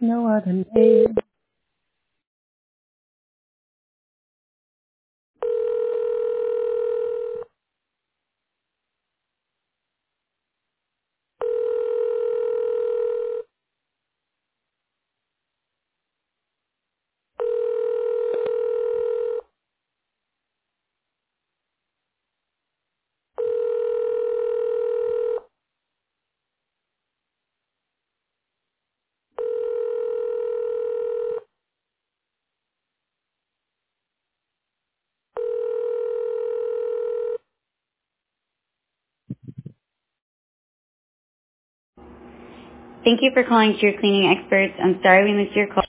no other name. Thank you for calling Cure Cleaning Experts. I'm sorry we missed your call.